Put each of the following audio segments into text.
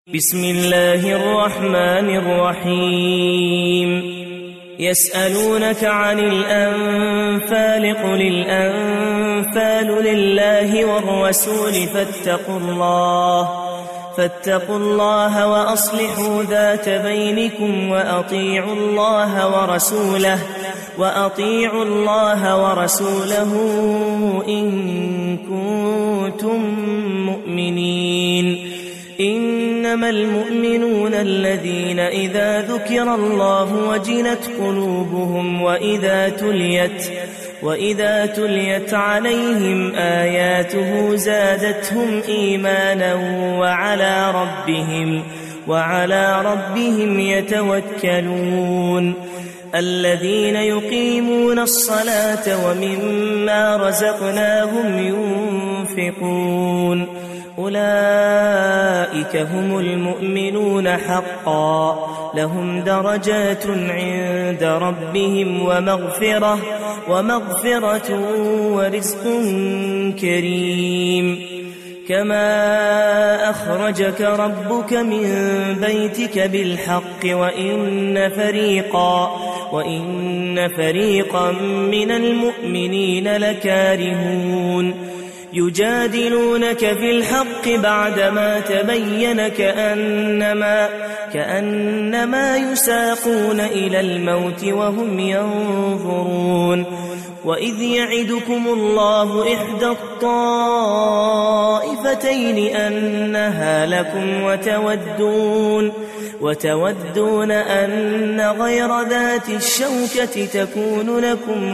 بسم الله الرحمن الرحيم يسألونك عن الأنفال قل الأنفال لله والرسول فاتقوا الله وأصلحوا ذات بينكم وأطيعوا الله ورسوله إن كنتم مؤمنين. إنما المؤمنون الذين إذا ذكر الله وجلت قلوبهم وإذا تليت عليهم آياته زادتهم إيمانا وعلى ربهم يتوكلون. الذين يقيمون الصلاة ومما رزقناهم ينفقون أولئك هم المؤمنون حقا لهم درجات عند ربهم ومغفرة ورزق كريم. كما أخرجك ربك من بيتك بالحق وإن فريقا من المؤمنين لكارهون يجادلونك في الحق بعدما تبين كأنما يساقون إلى الموت وهم ينظرون. وإذ يعدكم الله إحدى الطائفتين أنها لكم وتودون أن غير ذات الشوكة تكون لكم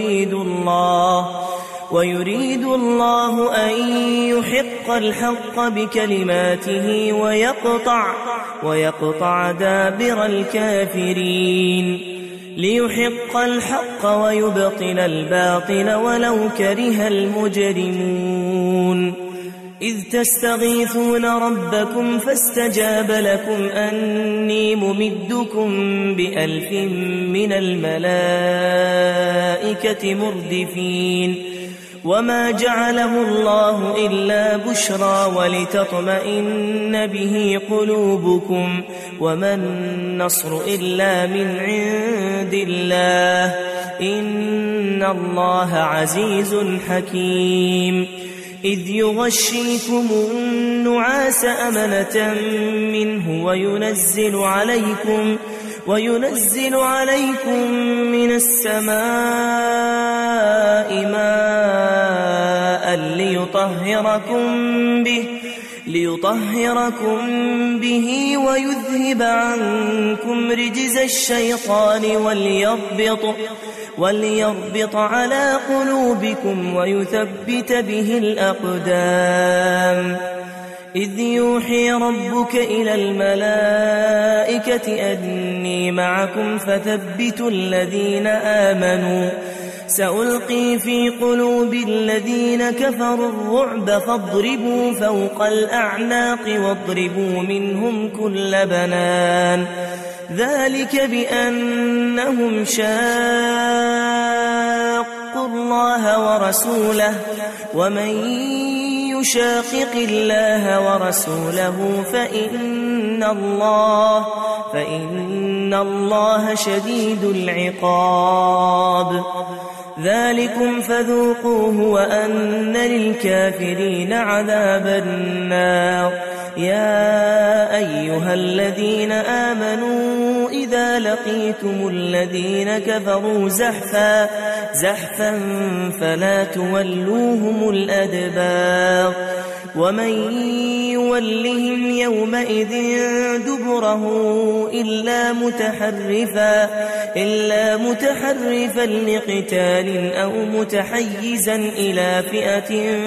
ويريد الله أن يحق الحق بكلماته ويقطع دابر الكافرين ليحق الحق ويبطل الباطل ولو كره المجرمون. إذ تستغيثون ربكم فاستجاب لكم أني ممدكم ب1000 من الملائكة مردفين. وما جعله الله إلا بشرى ولتطمئن به قلوبكم وما النصر إلا من عند الله إن الله عزيز حكيم. إذ يغشيكم النعاس أمنة منه وينزل عليكم من السماء ماء ليطهركم به ويذهب عنكم رجز الشيطان وليربط على قلوبكم ويثبت به الأقدام. إذ يوحي ربك إلى الملائكة أني معكم فثبتوا الذين آمنوا سألقي في قلوب الذين كفروا الرعب فاضربوا فوق الأعناق واضربوا منهم كل بنان. ذلك بأنهم شاقوا الله ورسوله ومن يشاقق الله ورسوله فإن الله شديد العقاب. ذلكم فذوقوه وأن للكافرين عذاب النار. يا أيها الذين آمنوا إذا لقيتم الذين كفروا زحفا فلا تولوهم الأدبار. ومن يولهم يومئذ دبره إلا متحرفا لقتال أو متحيزا إلى فئة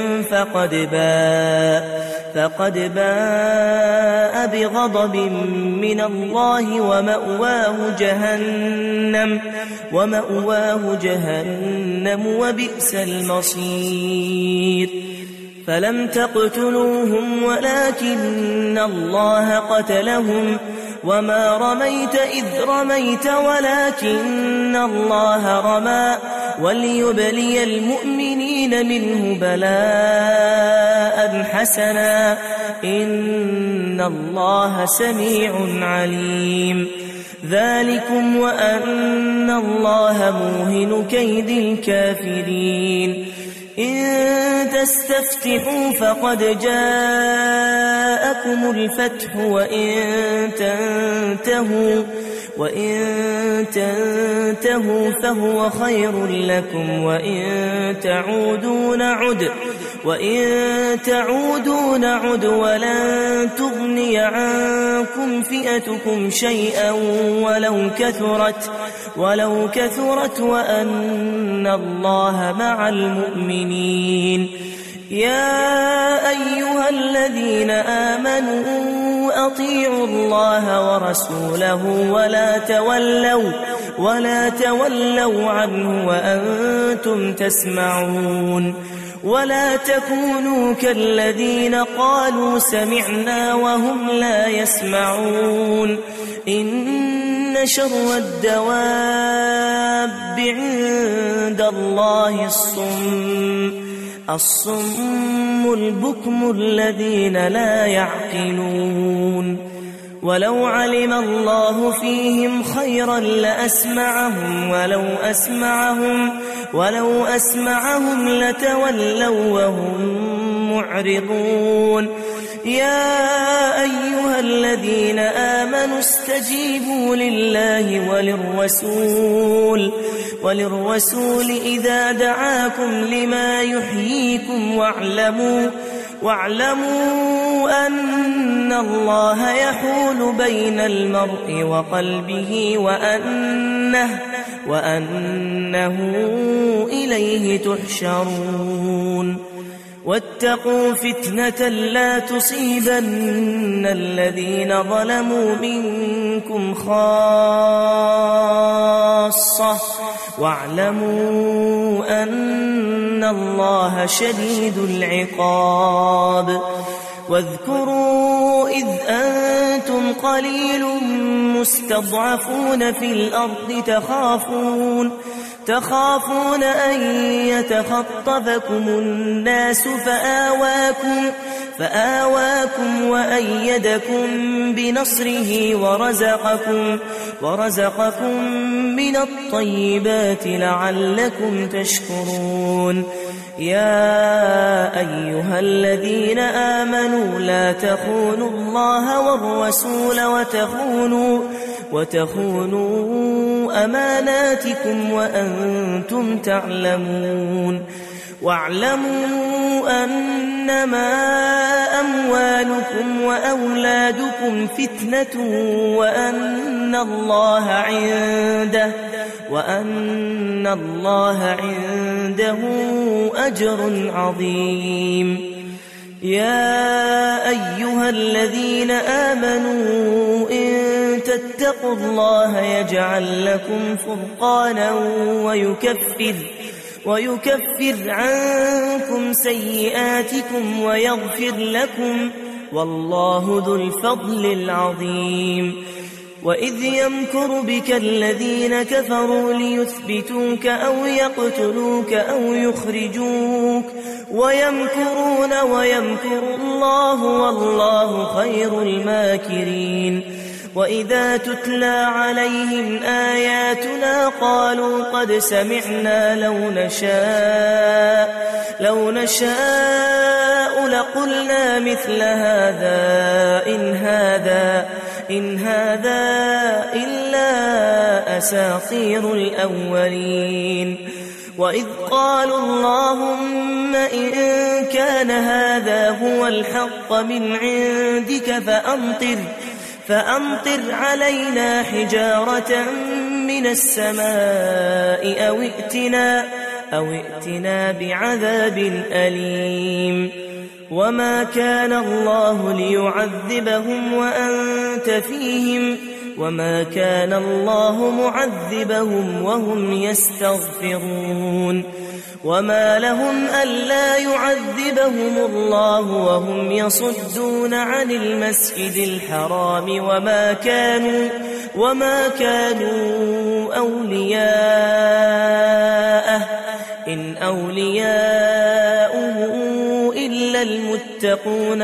فقد باء بغضب من الله ومأواه جهنم وبئس المصير. فلم تقتلوهم ولكن الله قتلهم وما رميت إذ رميت ولكن الله رمى وليبلي المؤمنين المؤمنين منه بلاء حسنا إن الله سميع عليم ذلكم وأن الله موهن كيد الكافرين إن تستفتحوا فقد جاءكم الفتح وإن تنتهوا فهو خير لكم وإن تعودوا نعد ولن تغني عنكم فئتكم شيئا ولو كثرت وأن الله مع المؤمنين يا أيها الذين آمنوا أطيعوا الله ورسوله ولا تولوا عنه وأنتم تسمعون ولا تكونوا كالذين قالوا سمعنا وهم لا يسمعون إن شر الدواب عند الله الصم البكم الذين لا يعقلون ولو علم الله فيهم خيرا لأسمعهم ولو أسمعهم لتولوا وهم معرضون يا أيها الذين آمنوا استجيبوا لله وللرسول إذا دعاكم لما يحييكم واعلموا أن الله يحول بين المرء وقلبه وأنه إليه تحشرون واتقوا فتنة لا تصيبن الذين ظلموا منكم خاصة واعلموا أن الله شديد العقاب واذكروا إذ أنتم قليل مستضعفون في الأرض تخافون أن يتخطفكم الناس فآواكم وأيدكم بنصره ورزقكم من الطيبات لعلكم تشكرون يا أيها الذين آمنوا لا تخونوا الله والرسول وتخونوا أماناتكم وأنتم تعلمون واعلموا أنما أموالكم وأولادكم فتنة وأن الله عنده أجر عظيم يا أيها الذين آمنوا إن تتقوا الله يجعل لكم فرقانا ويكفر عنكم سيئاتكم ويغفر لكم والله ذو الفضل العظيم وإذ يمكر بك الذين كفروا ليثبتوك أو يقتلوك أو يخرجوك ويمكرون ويمكر الله والله خير الماكرين وإذا تتلى عليهم آياتنا قالوا قد سمعنا لو نشاء لقلنا مثل هذا إن هذا إلا أساطير الأولين وإذ قالوا اللهم إن كان هذا هو الحق من عندك فأمطر علينا حجارة من السماء أو ائتنا بعذاب أليم وما كان الله ليعذبهم وأنت فيهم وما كان الله معذبهم وهم يستغفرون وما لهم ألا يعذبهم الله وهم يصدون عن المسجد الحرام وما كانوا أولياءه إن أولياؤه إلا المتقون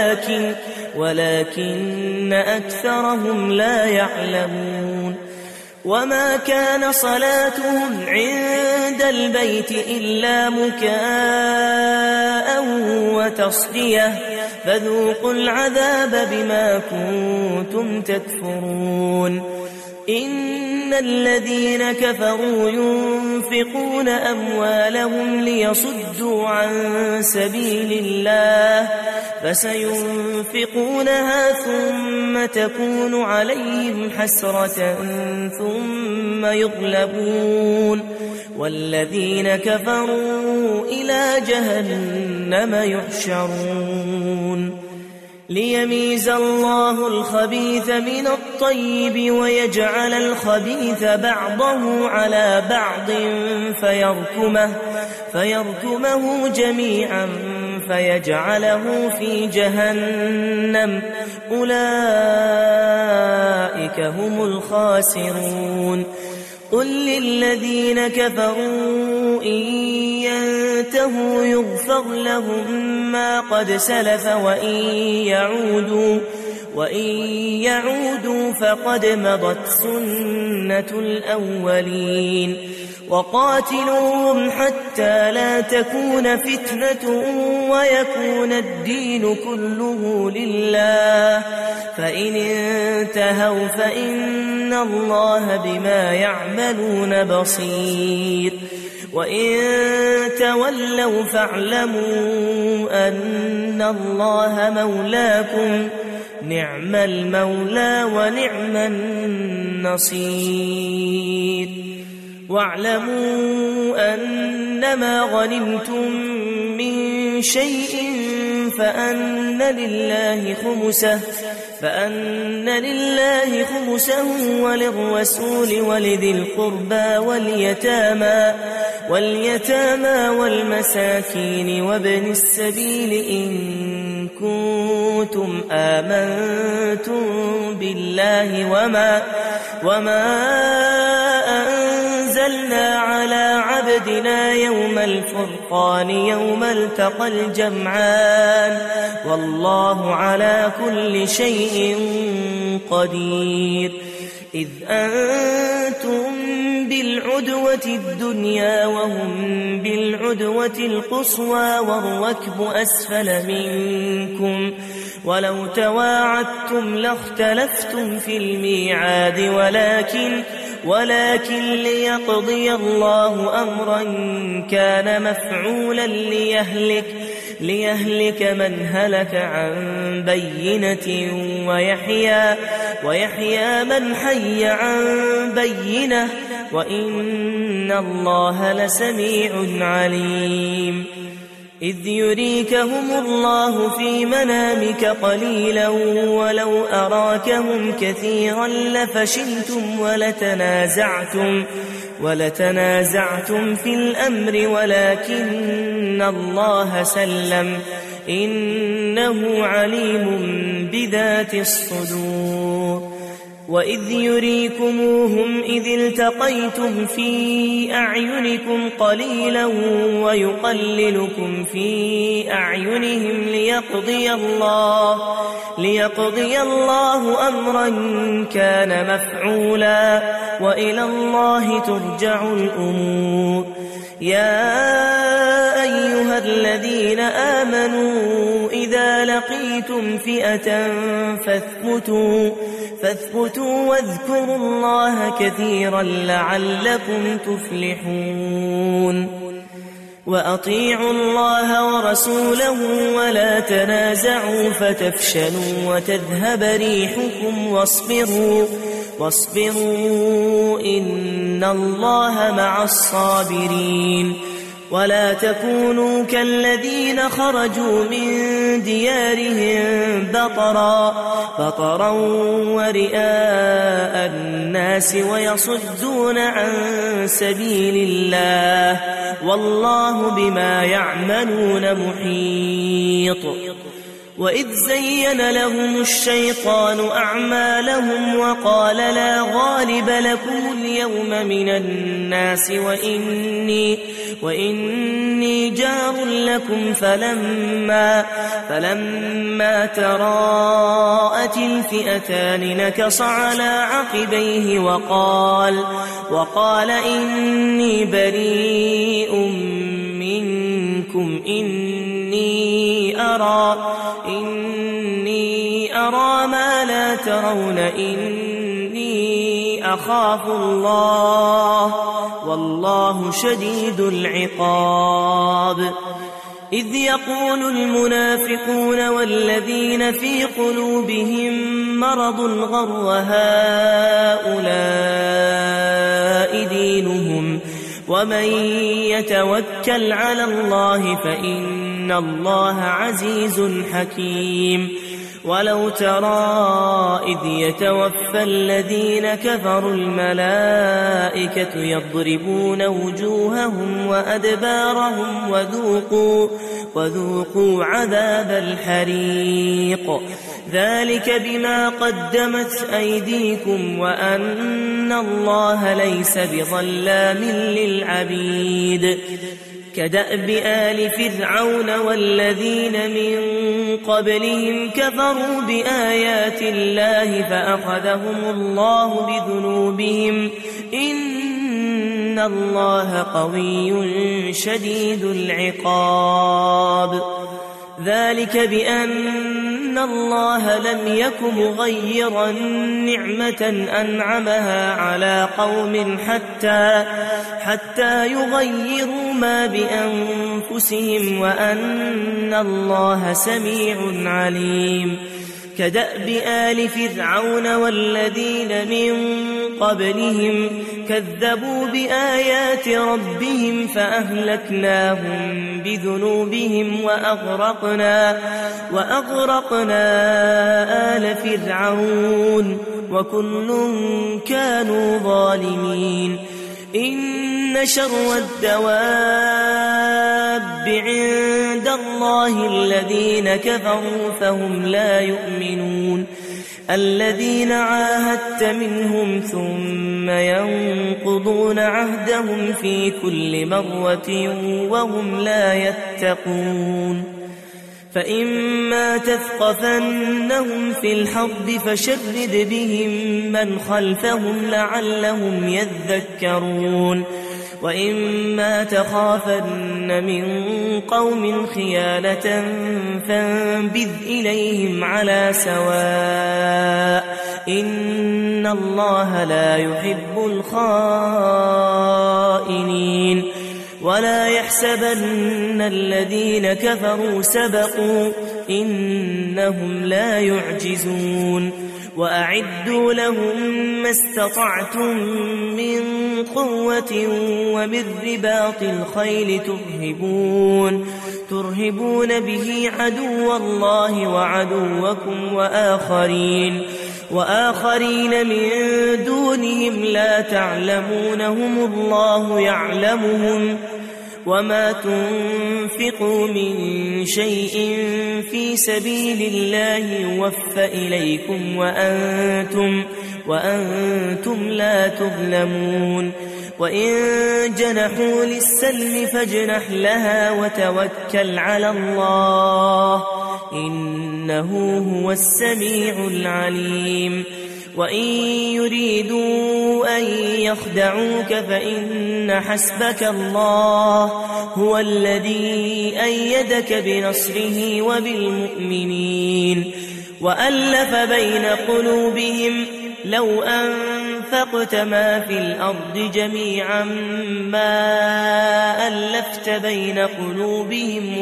ولكن أكثرهم لا يعلمون وما كان صلاتهم عند البيت إلا مكاء وتصدية فذوقوا العذاب بما كنتم تكفرون إن الذين كفروا ينفقون أموالهم ليصدوا عن سبيل الله فسينفقونها ثم تكون عليهم حسرة ثم يغلبون والذين كفروا إلى جهنم يحشرون ليميز الله الخبيث من الطيب ويجعل الخبيث بعضه على بعض فيركمه جميعا فيجعله في جهنم أولئك هم الخاسرون قل للذين كفروا إن ينتهوا يغفر لهم ما قد سلف وإن يعودوا فقد مضت سنة الأولين وقاتلوهم حتى لا تكون فتنة ويكون الدين كله لله فإن انتهوا فإن الله بما يعملون بصير وإن تولوا فاعلموا أن الله مولاكم نعم المولى ونعم النصير واعلموا أنما غنمتم من شيء فأن لله خمسه وللرسول ولذي القربى واليتامى والمساكين وابن السبيل إن كنتم آمنتم بالله وما أنزلنا على عبدنا يوم الفرقان يوم التقى الجمعان والله على كل شيء قدير إذ أنتم بالعدوة الدنيا وهم بالعدوة القصوى والركب أسفل منكم ولو تواعدتم لاختلفتم في الميعاد ولكن ليقضي الله أمرا كان مفعولا ليهلك من هلك عن بينة ويحيى من حي عن بينة وإن الله لسميع عليم إذ يريكهم الله في منامك قليلا ولو أراكهم كثيرا لفشلتم ولتنازعتم في الأمر ولكن الله سلم إنه عليم بذات الصدور وإذ يريكموهم إذ التقيتم في أعينكم قليلا ويقللكم في أعينهم ليقضي الله أمرا كان مفعولا وإلى الله ترجع الأمور يا أيها الذين آمنوا إذا لقيتم فئة فاثبتوا واذكروا الله كثيرا لعلكم تفلحون وأطيعوا الله ورسوله ولا تنازعوا فتفشلوا وتذهب ريحكم واصبروا إن الله مع الصابرين ولا تكونوا كالذين خرجوا من ديارهم بطرا ورئاء الناس ويصدون عن سبيل الله والله بما يعملون محيط وإذ زين لهم الشيطان أعمالهم وقال لا غالب لكم اليوم من الناس وإني جار لكم فلما تراءت الفئتان نكص على عقبيه وقال إني بريء منكم إني أرى ما لا ترون إني أخاف الله والله شديد العقاب إذ يقول المنافقون والذين في قلوبهم مرض غر هؤلاء دينهم ومن يتوكل على الله فإن الله عزيز حكيم ولو ترى إذ يتوفى الذين كفروا الملائكة يضربون وجوههم وأدبارهم وذوقوا عذاب الحريق ذلك بما قدمت أيديكم وأن الله ليس بظلام للعبيد كدأب آل فرعون والذين من قبلهم كفروا بآيات الله فأخذهم الله بذنوبهم إن الله قوي شديد العقاب ذلك بأن الله لم يك مغيرا نعمة أنعمها على قوم حتى يغيروا ما بأنفسهم وأن الله سميع عليم كدأب آل فرعون والذين من قبلهم كذبوا بآيات ربهم فأهلكناهم بذنوبهم وأغرقنا آل فرعون وكل كانوا ظالمين إن شر الدواب عند الله الذين كفروا فهم لا يؤمنون الذين عاهدت منهم ثم ينقضون عهدهم في كل مرة وهم لا يتقون فإما تثقفنهم في الحرب فشرد بهم من خلفهم لعلهم يذكرون وإما تخافن من قوم خيانة فانبذ إليهم على سواء إن الله لا يحب الخائنين ولا يحسبن الذين كفروا سبقوا إنهم لا يعجزون وأعدوا لهم ما استطعتم من قوة ومن رباط الخيل ترهبون به عدو الله وعدوكم وآخرين من دونهم لا تعلمونهم الله يعلمهم وما تنفقوا من شيء في سبيل الله يوفى إليكم وأنتم لا تظلمون وإن جنحوا للسلم فاجنح لها وتوكل على الله إنه هو السميع العليم وإن يريدوا أن يخدعوك فإن حسبك الله هو الذي أيدك بنصره وبالمؤمنين وألف بين قلوبهم لو أنفقت ما في الأرض جميعا ما ألفت بين قلوبهم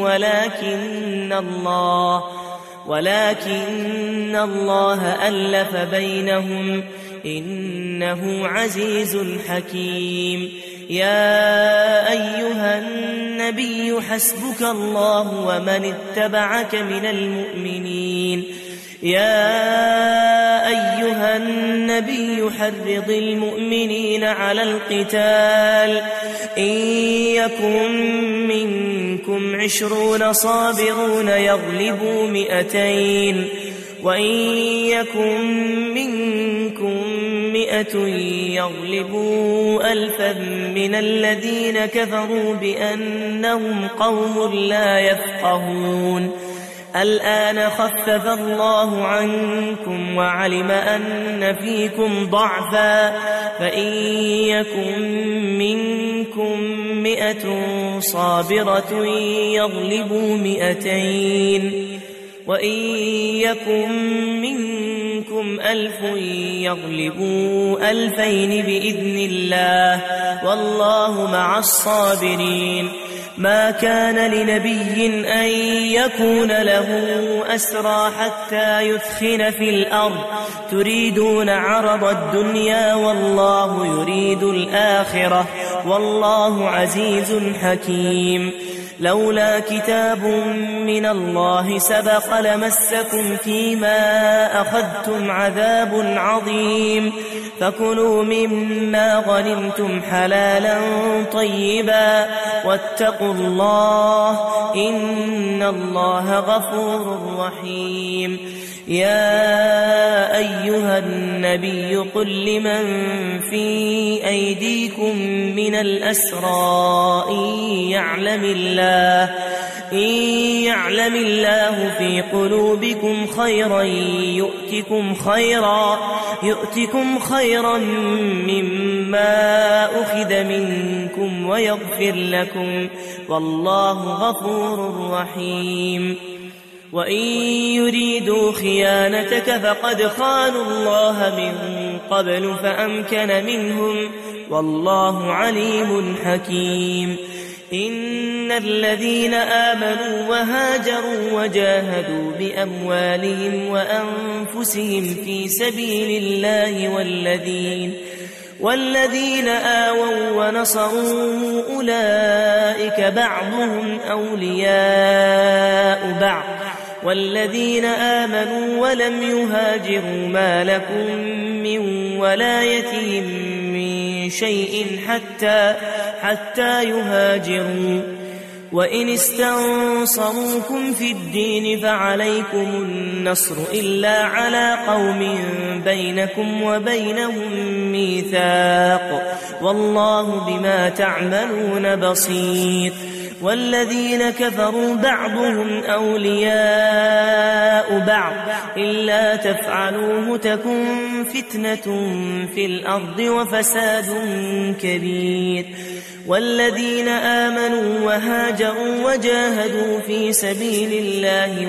ولكن الله ألف بينهم إنه عزيز حكيم يا أيها النبي حسبك الله ومن اتبعك من المؤمنين يا أيها النبي النبي حرض المؤمنين على القتال إن يكن منكم 20 صابرون يغلبوا 200 وإن يكن منكم 100 يغلبوا 1000 من الذين كفروا بأنهم قوم لا يفقهون الآن خفف الله عنكم وعلم أن فيكم ضعفا فإن يكن منكم 100 صابرة يغلبوا 200 وإن يكن منكم 1000 يغلبوا 2000 بإذن الله والله مع الصابرين ما كان لنبي أن يكون له أسرى حتى يثخن في الأرض تريدون عرض الدنيا والله يريد الآخرة والله عزيز حكيم لولا كتاب من الله سبق لمسكم فيما أخذتم عذاب عظيم فكلوا مما غنمتم حلالا طيبا واتقوا الله إن الله غفور رحيم يا أيها النبي قل لمن في أيديكم من الأسرى إن يعلم الله في قلوبكم خيرا يؤتكم خيرا مما أخذ منكم ويغفر لكم والله غفور رحيم وإن يريدوا خيانتك فقد خانوا الله من قبل فأمكن منهم والله عليم حكيم إن الذين آمنوا وهاجروا وجاهدوا بأموالهم وأنفسهم في سبيل الله والذين آووا ونصروا أولئك بعضهم أولياء بعض والذين آمنوا ولم يهاجروا ما لكم من ولايتهم من شيء حتى يهاجروا وإن استنصروكم في الدين فعليكم النصر إلا على قوم بينكم وبينهم ميثاق والله بما تعملون بصير والذين كفروا بعضهم أولياء بعض إلا تفعلوه تكن فتنة في الأرض وفساد كبير والذين آمنوا وهاجروا وجاهدوا في سبيل الله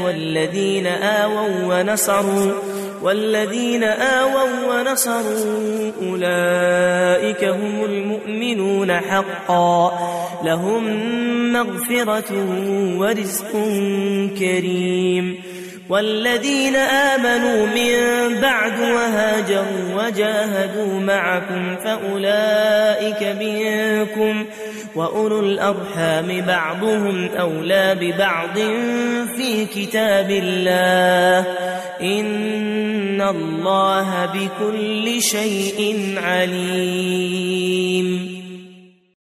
والذين آووا ونصروا أولئك هم المؤمنون حقا لهم مغفرة ورزق كريم والذين آمنوا من بعد وهاجروا وجاهدوا معكم فأولئك منكم وأولو الأرحام بعضهم أولى ببعض في كتاب الله إن الله بكل شيء عليم